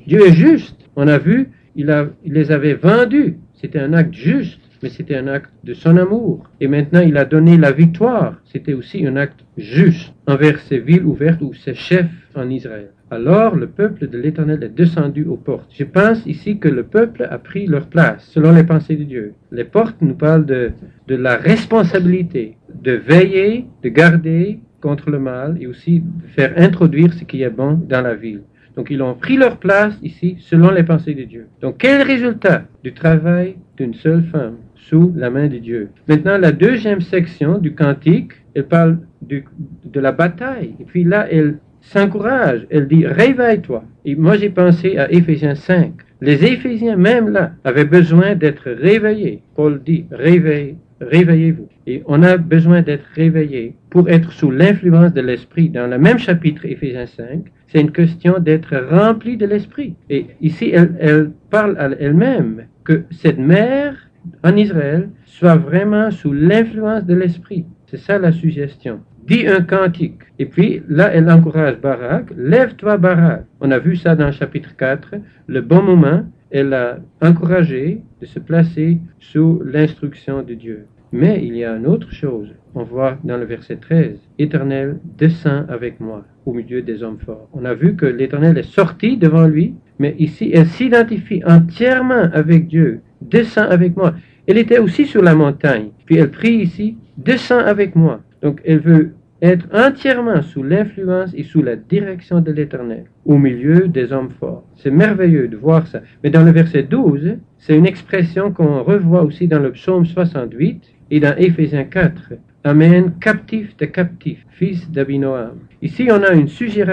Dieu est juste. On a vu, il les avait vendus. C'était un acte juste, mais c'était un acte de son amour. Et maintenant, il a donné la victoire. C'était aussi un acte juste envers ces villes ouvertes ou ces chefs en Israël. Alors, le peuple de l'Éternel est descendu aux portes. Je pense ici que le peuple a pris leur place, selon les pensées de Dieu. Les portes nous parlent de la responsabilité de veiller, de garder contre le mal et aussi de faire introduire ce qui est bon dans la ville. Donc, ils ont pris leur place ici, selon les pensées de Dieu. Donc, quel résultat du travail d'une seule femme sous la main de Dieu? Maintenant, la deuxième section du cantique, elle parle de la bataille. Et puis là, elle s'encourage. Elle dit, réveille-toi. Et moi, j'ai pensé à Éphésiens 5. Les Éphésiens, même là, avaient besoin d'être réveillés. Paul dit, réveillez-vous. Et on a besoin d'être réveillés pour être sous l'influence de l'Esprit. Dans le même chapitre, Éphésiens 5, c'est une question d'être rempli de l'Esprit. Et ici, elle parle à elle-même que cette mère en Israël soit vraiment sous l'influence de l'Esprit. C'est ça la suggestion. Dis un cantique. Et puis là, elle encourage Barak. Lève-toi, Barak. On a vu ça dans le chapitre 4. Le bon moment, elle a encouragé de se placer sous l'instruction de Dieu. Mais il y a une autre chose. On voit dans le verset 13. Éternel, descends avec moi au milieu des hommes forts. On a vu que l'Éternel est sorti devant lui, mais ici, elle s'identifie entièrement avec Dieu. Descends avec moi. Elle était aussi sur la montagne. Puis elle prie ici, descends avec moi. Donc elle veut être entièrement sous l'influence et sous la direction de l'Éternel, au milieu des hommes forts. C'est merveilleux de voir ça. Mais dans le verset 12, c'est une expression qu'on revoit aussi dans le psaume 68 et dans Éphésiens 4. Amène captif de captifs, fils d'Abinoam. Ici, on a une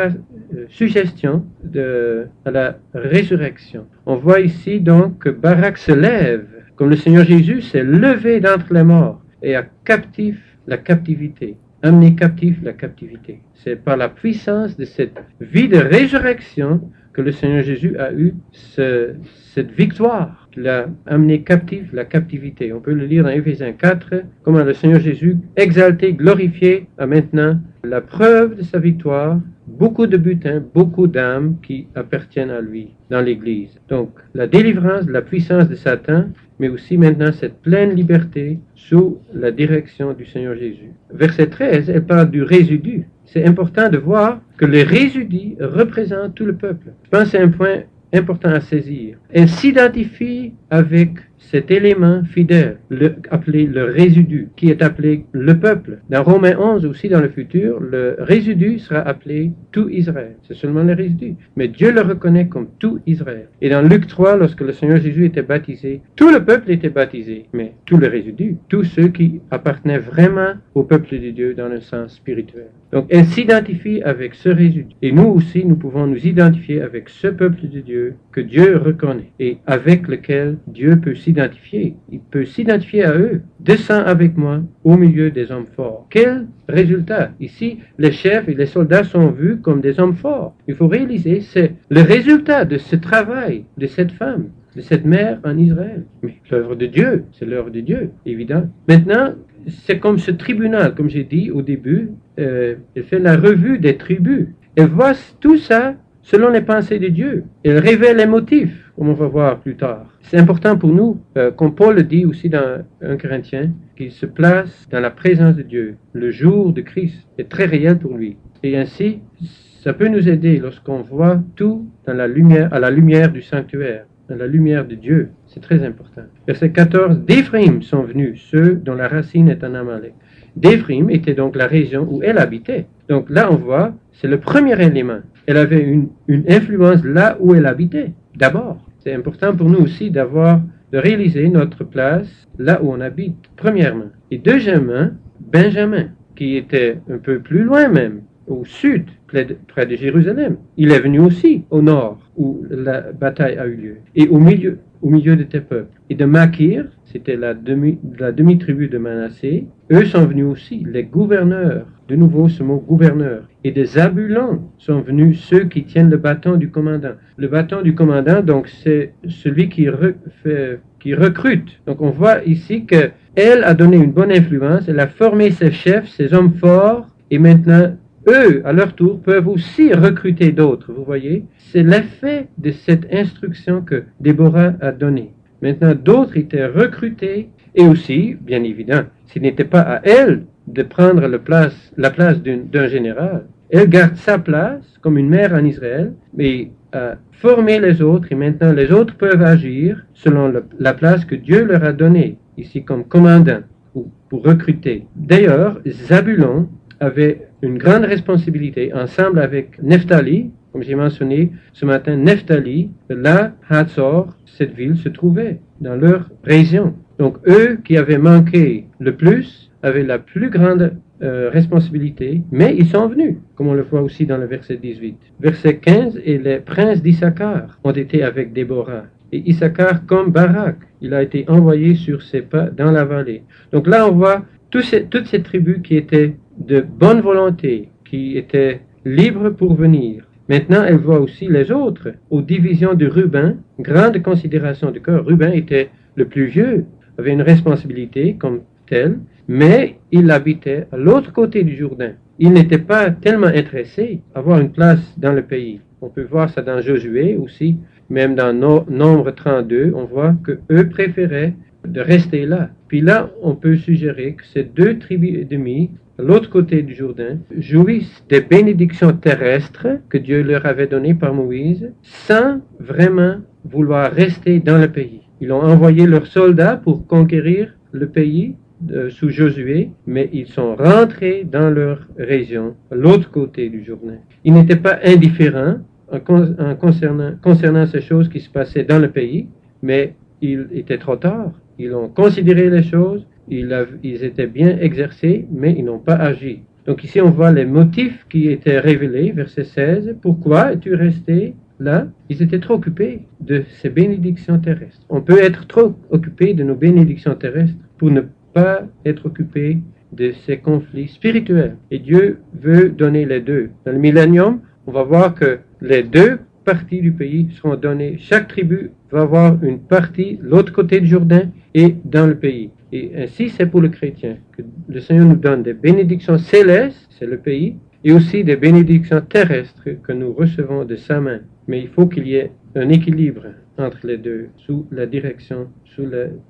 suggestion à la résurrection. On voit ici donc que Barak se lève, comme le Seigneur Jésus s'est levé d'entre les morts et a captif la captivité. Amener captif la captivité. C'est par la puissance de cette vie de résurrection que le Seigneur Jésus a eu cette victoire. Il a amené captif la captivité. On peut le lire dans Éphésiens 4, comment le Seigneur Jésus, exalté, glorifié, a maintenant la preuve de sa victoire, beaucoup de butin, beaucoup d'âmes qui appartiennent à lui dans l'Église. Donc, la délivrance de la puissance de Satan, mais aussi maintenant cette pleine liberté sous la direction du Seigneur Jésus. Verset 13, elle parle du résidu. C'est important de voir que le résidu représente tout le peuple. Je pense que c'est un point important à saisir. Elle s'identifie avec cet élément fidèle, appelé le résidu, qui est appelé le peuple. Dans Romains 11 aussi, dans le futur, le résidu sera appelé tout Israël. C'est seulement le résidu. Mais Dieu le reconnaît comme tout Israël. Et dans Luc 3, lorsque le Seigneur Jésus était baptisé, tout le peuple était baptisé, mais tout le résidu, tous ceux qui appartenaient vraiment au peuple de Dieu dans le sens spirituel. Donc, elle s'identifie avec ce résidu. Et nous aussi, nous pouvons nous identifier avec ce peuple de Dieu que Dieu reconnaît et avec lequel Dieu peut s'identifier. Il peut s'identifier à eux. Descends avec moi au milieu des hommes forts. Quel résultat! Ici, les chefs et les soldats sont vus comme des hommes forts. Il faut réaliser, c'est le résultat de ce travail de cette femme, de cette mère en Israël. Mais l'œuvre de Dieu, c'est l'œuvre de Dieu, évident. Maintenant, c'est comme ce tribunal, comme j'ai dit au début, elle fait la revue des tribus. Elle voit tout ça selon les pensées de Dieu. Elle révèle les motifs, comme on va voir plus tard. C'est important pour nous, comme Paul le dit aussi dans 1 Corinthiens, qu'il se place dans la présence de Dieu. Le jour de Christ est très réel pour lui. Et ainsi, ça peut nous aider lorsqu'on voit tout dans la lumière, à la lumière du sanctuaire, dans la lumière de Dieu. C'est très important. Verset 14, d'Éphraïm sont venus ceux dont la racine est en Amalek. D'Éphraïm était donc la région où elle habitait. Donc là, on voit, c'est le premier élément. Elle avait une influence là où elle habitait, d'abord. C'est important pour nous aussi de réaliser notre place là où on habite, premièrement. Et deuxièmement, Benjamin, qui était un peu plus loin même, au sud, près de Jérusalem. Il est venu aussi au nord, où la bataille a eu lieu, et au milieu de tes peuples. Et de Makir, c'était la demi-tribu de Manassé, eux sont venus aussi, les gouverneurs, de nouveau ce mot gouverneur. Et des Zabulon sont venus ceux qui tiennent le bâton du commandant. Le bâton du commandant, donc, c'est celui qui recrute. Donc, on voit ici qu'elle a donné une bonne influence, elle a formé ses chefs, ses hommes forts, et maintenant, eux, à leur tour, peuvent aussi recruter d'autres, vous voyez. C'est l'effet de cette instruction que Déborah a donnée. Maintenant, d'autres étaient recrutés, et aussi, bien évidemment, ce n'était pas à elle de prendre la place d'un général. Elle garde sa place comme une mère en Israël, mais a formé les autres, et maintenant les autres peuvent agir selon la place que Dieu leur a donnée, ici comme commandant, ou pour recruter. D'ailleurs, Zabulon avait une grande responsabilité, ensemble avec Nephtali, comme j'ai mentionné ce matin, Nephtali, là, Hatzor, cette ville se trouvait dans leur région. Donc eux qui avaient manqué le plus, avaient la plus grande responsabilité, mais ils sont venus, comme on le voit aussi dans le verset 18. Verset 15, et les princes d'Issachar ont été avec Déborah. Et Issachar, comme Barak, il a été envoyé sur ses pas dans la vallée. Donc là, on voit toutes ces tribus qui étaient de bonne volonté, qui étaient libres pour venir. Maintenant, elle voit aussi les autres, aux divisions de Ruben, grande considération de cœur. Ruben était le plus vieux, avait une responsabilité comme telle, mais il habitait à l'autre côté du Jourdain. Il n'était pas tellement intéressé à avoir une place dans le pays. On peut voir ça dans Josué aussi, même dans Nombre 32, on voit que eux préféraient de rester là. Puis là, on peut suggérer que ces deux tribus et demie, à l'autre côté du Jourdain, jouissent des bénédictions terrestres que Dieu leur avait données par Moïse, sans vraiment vouloir rester dans le pays. Ils ont envoyé leurs soldats pour conquérir le pays sous Josué, mais ils sont rentrés dans leur région, à l'autre côté du Jourdain. Ils n'étaient pas indifférents concernant ces choses qui se passaient dans le pays, mais il était trop tard. Ils ont considéré les choses, ils étaient bien exercés, mais ils n'ont pas agi. Donc ici on voit les motifs qui étaient révélés, verset 16. Pourquoi es-tu resté là? Ils étaient trop occupés de ces bénédictions terrestres. On peut être trop occupé de nos bénédictions terrestres pour ne pas être occupé de ces conflits spirituels. Et Dieu veut donner les deux. Dans le millénium, on va voir que les deux parties du pays seront données. Chaque tribu va avoir une partie, l'autre côté du Jourdain et dans le pays. Et ainsi, c'est pour le chrétien, que le Seigneur nous donne des bénédictions célestes, c'est le pays, et aussi des bénédictions terrestres que nous recevons de sa main. Mais il faut qu'il y ait un équilibre entre les deux, sous la direction, sous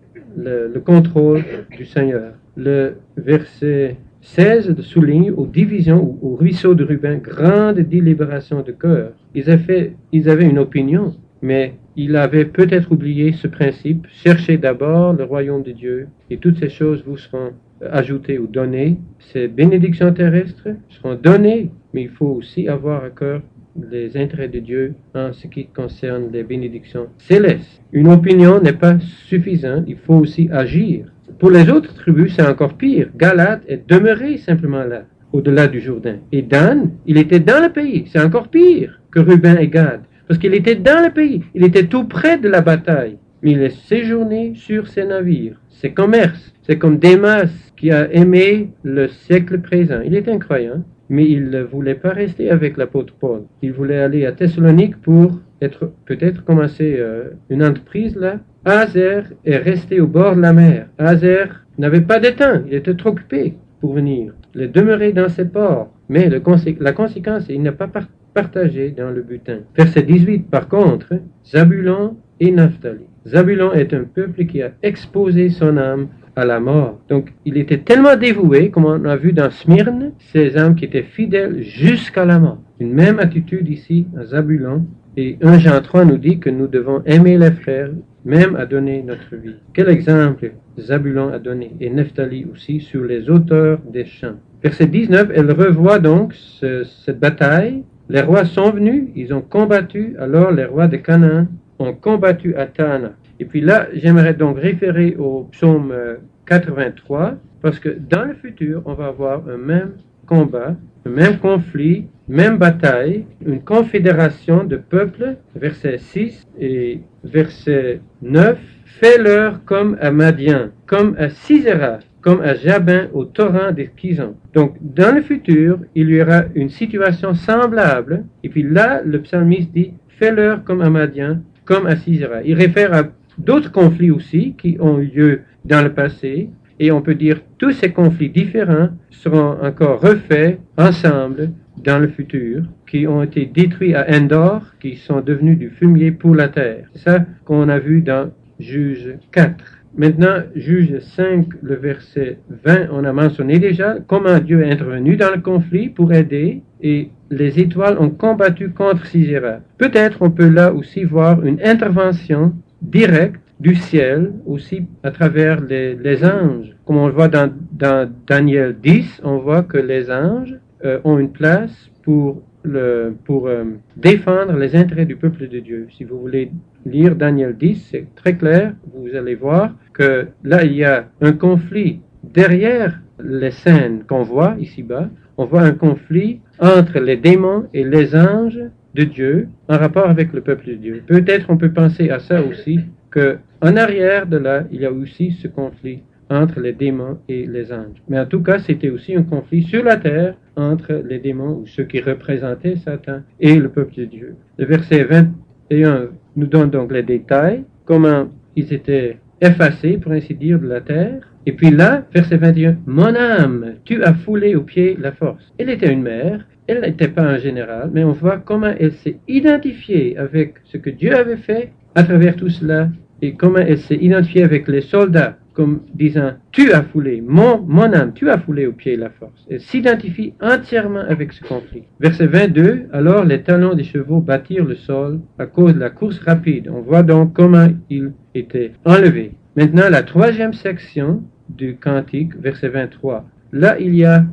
le contrôle du Seigneur. Le verset 16 souligne aux divisions, au ruisseau de Ruben, grande délibération de cœur. Ils avaient une opinion, mais ils avaient peut-être oublié ce principe. Cherchez d'abord le royaume de Dieu, et toutes ces choses vous seront ajoutées ou données. Ces bénédictions terrestres seront données, mais il faut aussi avoir à cœur les intérêts de Dieu en ce qui concerne les bénédictions célestes. Une opinion n'est pas suffisante, il faut aussi agir. Pour les autres tribus, c'est encore pire. Galate est demeuré simplement là, au-delà du Jourdain. Et Dan, il était dans le pays. C'est encore pire que Ruben et Gad, parce qu'il était dans le pays. Il était tout près de la bataille. Mais il est séjourné sur ses navires, ses commerces. C'est comme Démas qui a aimé le siècle présent. Il est incroyant, mais il ne voulait pas rester avec l'apôtre Paul. Il voulait aller à Thessalonique pour peut-être commencer une entreprise là. Hazer est resté au bord de la mer. Hazer n'avait pas de temps, il était trop occupé pour venir. Il est demeuré dans ses ports, mais la conséquence, il n'a pas partagé dans le butin. Verset 18, par contre, Zabulon et Naphtali. Zabulon est un peuple qui a exposé son âme à la mort. Donc, il était tellement dévoué, comme on a vu dans Smyrne, ces âmes qui étaient fidèles jusqu'à la mort. Une même attitude ici à Zabulon. Et 1 Jean 3 nous dit que nous devons aimer les frères, même à donner notre vie. Quel exemple Zabulon a donné, et Nephtali aussi, sur les auteurs des chants. Verset 19, elle revoit donc cette bataille. Les rois sont venus, ils ont combattu, alors les rois de Canaan ont combattu à Tana. Et puis là, j'aimerais donc référer au psaume 83, parce que dans le futur, on va avoir un même combat, un même conflit, même bataille, une confédération de peuples, verset 6 et verset 9, fais-leur comme à Madian, comme à Sisera, comme à Jabin au torrent des Kison. Donc, dans le futur, il y aura une situation semblable, et puis là, le psalmiste dit, fais-leur comme à Madian, comme à Sisera. Il réfère à d'autres conflits aussi qui ont eu lieu dans le passé, et on peut dire tous ces conflits différents seront encore refaits ensemble dans le futur, qui ont été détruits à Endor, qui sont devenus du fumier pour la terre. C'est ça qu'on a vu dans Juge 4. Maintenant, Juge 5, le verset 20, on a mentionné déjà comment Dieu est intervenu dans le conflit pour aider, et les étoiles ont combattu contre Sisera. Peut-être on peut là aussi voir une intervention directe du ciel, aussi à travers les anges. Comme on le voit dans Daniel 10, on voit que les anges ont une place pour défendre les intérêts du peuple de Dieu. Si vous voulez lire Daniel 10, c'est très clair, vous allez voir que là, il y a un conflit derrière les scènes qu'on voit ici-bas. On voit un conflit entre les démons et les anges de Dieu en rapport avec le peuple de Dieu. Peut-être on peut penser à ça aussi, qu'en arrière de là, il y a aussi ce conflit entre les démons et les anges. Mais en tout cas, c'était aussi un conflit sur la terre entre les démons, ou ceux qui représentaient Satan, et le peuple de Dieu. Le verset 21 nous donne donc les détails, comment ils étaient effacés, pour ainsi dire, de la terre. Et puis là, verset 21, « Mon âme, tu as foulé aux pieds la force. » Elle était une mère, elle n'était pas un général, mais on voit comment elle s'est identifiée avec ce que Dieu avait fait à travers tout cela, et comment elle s'est identifiée avec les soldats, comme disant, tu as foulé, mon âme, tu as foulé aux pieds la force. Elle s'identifie entièrement avec ce conflit. Verset 22, alors les talons des chevaux battirent le sol à cause de la course rapide. On voit donc comment ils étaient enlevés. Maintenant, la troisième section du cantique, verset 23. Là, il y a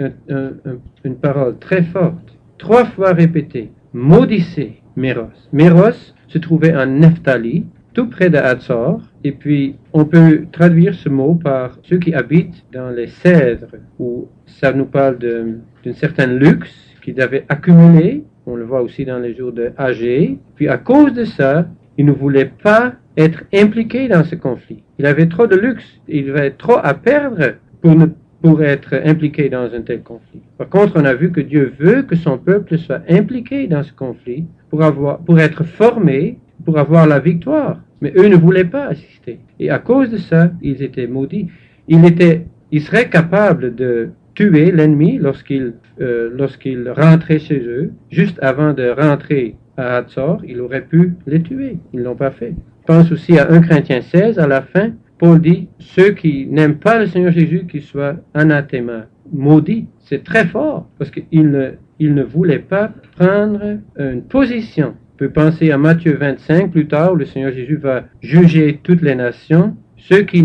une parole très forte, 3 fois répétée, maudissez Méros. Méros se trouvait en Nephtali, tout près de Hatzor, et puis on peut traduire ce mot par ceux qui habitent dans les cèdres, où ça nous parle d'un certain luxe qu'ils avaient accumulé, on le voit aussi dans les jours de Agé, puis à cause de ça, ils ne voulaient pas être impliqués dans ce conflit. Il avait trop de luxe, il avait trop à perdre pour être impliqué dans un tel conflit. Par contre, on a vu que Dieu veut que son peuple soit impliqué dans ce conflit pour être formé, pour avoir la victoire. Mais eux ne voulaient pas assister. Et à cause de ça, ils étaient maudits. Ils seraient capables de tuer l'ennemi lorsqu'il rentrait chez eux. Juste avant de rentrer à Hatzor, il aurait pu les tuer. Ils ne l'ont pas fait. Je pense aussi à 1 Corinthiens 16, à la fin, Paul dit, ceux qui n'aiment pas le Seigneur Jésus, qu'ils soient anathema, maudits. C'est très fort, parce qu'ils ne voulaient pas prendre une position. On peut penser à Matthieu 25 plus tard, où le Seigneur Jésus va juger toutes les nations. Ceux qui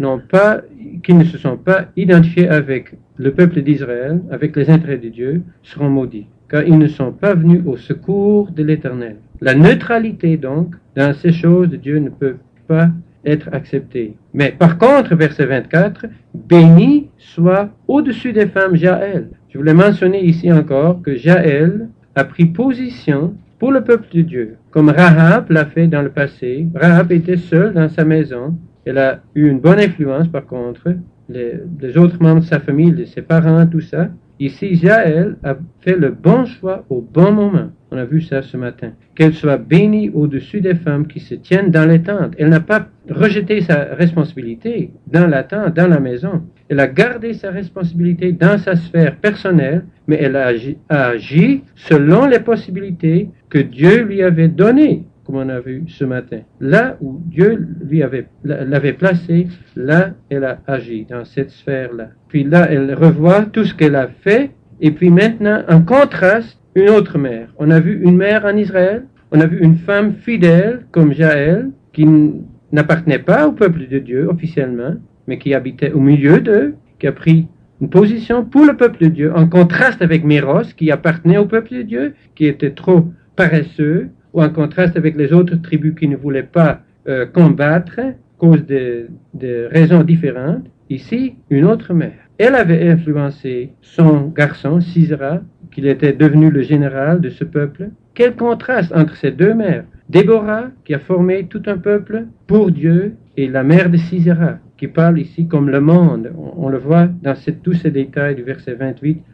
ne se sont pas identifiés avec le peuple d'Israël, avec les intérêts de Dieu, seront maudits, car ils ne sont pas venus au secours de l'Éternel. La neutralité, donc, dans ces choses de Dieu ne peut pas être acceptée. Mais par contre, verset 24, béni soit au-dessus des femmes Jaël. Je voulais mentionner ici encore que Jaël a pris position pour le peuple de Dieu, comme Rahab l'a fait dans le passé. Rahab était seule dans sa maison. Elle a eu une bonne influence, par contre. Les autres membres de sa famille, ses parents, tout ça. Ici, Jaël a fait le bon choix au bon moment. On a vu ça ce matin. Qu'elle soit bénie au-dessus des femmes qui se tiennent dans les tentes. Elle n'a pas rejeté sa responsabilité dans la tente, dans la maison. Elle a gardé sa responsabilité dans sa sphère personnelle, mais elle a agi selon les possibilités que Dieu lui avait données, comme on a vu ce matin. Là où Dieu l'avait placé, là, elle a agi, dans cette sphère-là. Puis là, elle revoit tout ce qu'elle a fait, et puis maintenant, en contraste, une autre mère. On a vu une mère en Israël, on a vu une femme fidèle comme Jaël, qui n'appartenait pas au peuple de Dieu officiellement, mais qui habitait au milieu d'eux, qui a pris une position pour le peuple de Dieu, en contraste avec Méros, qui appartenait au peuple de Dieu, qui était trop paresseux, ou en contraste avec les autres tribus qui ne voulaient pas combattre à cause de raisons différentes. Ici, une autre mère. Elle avait influencé son garçon, Sisera, qu'il était devenu le général de ce peuple. Quel contraste entre ces deux mères. Déborah, qui a formé tout un peuple pour Dieu, et la mère de Sisera, qui parle ici comme le monde. On le voit dans tous ces détails du verset 28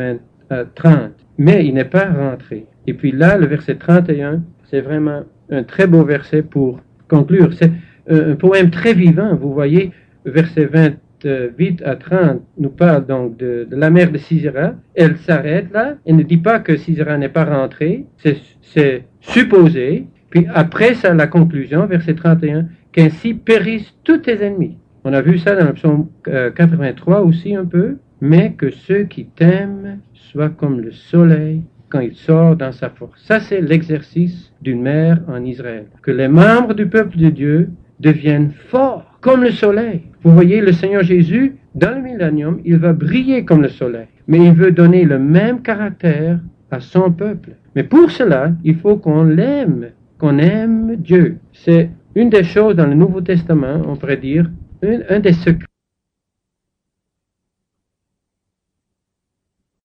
à 30. Mais il n'est pas rentré. Et puis là, le verset 31, c'est vraiment un très beau verset pour conclure. C'est un poème très vivant. Vous voyez, verset 8 à 30 nous parle donc de la mère de Sisera. Elle s'arrête là. Elle ne dit pas que Sisera n'est pas rentré. C'est supposé. Puis après ça, la conclusion, verset 31, qu'ainsi périssent tous tes ennemis. On a vu ça dans le psaume 83 aussi un peu. Mais que ceux qui t'aiment soient comme le soleil quand il sort dans sa force. Ça, c'est l'exercice d'une mère en Israël. Que les membres du peuple de Dieu deviennent forts comme le soleil. Vous voyez, le Seigneur Jésus, dans le millénium, il va briller comme le soleil. Mais il veut donner le même caractère à son peuple. Mais pour cela, il faut qu'on l'aime, qu'on aime Dieu. C'est une des choses dans le Nouveau Testament, on pourrait dire, un des secrets